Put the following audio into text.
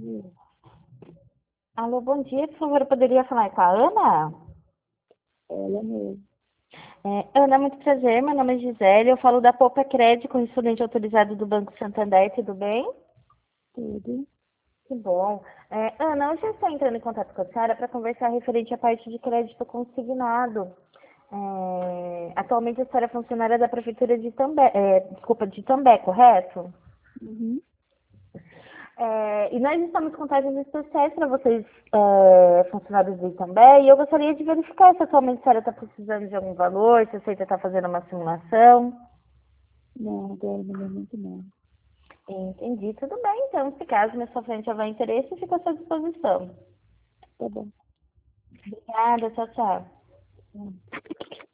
Alô, bom dia, por favor, eu poderia falar com a Ana? Ela mesmo. Ana, muito prazer, meu nome é Gisele, eu falo da Poupa Crédito, correspondente autorizado do Banco Santander, tudo bem? Tudo. Que bom. Ana, hoje eu estou entrando em contato com a senhora para conversar referente à parte de crédito consignado. Atualmente a senhora é funcionária da Prefeitura de També, de També, correto? Uhum. E nós estamos com taxas especiais para vocês, funcionários do Itambé, e eu gostaria de verificar se atualmente a senhora está precisando de algum valor, se a senhora está fazendo uma simulação. Não, agora no momento não. Entendi, tudo bem. Então, se caso na sua frente houver interesse, fica à sua disposição. Tá bom. Obrigada, tchau, tchau. Hum.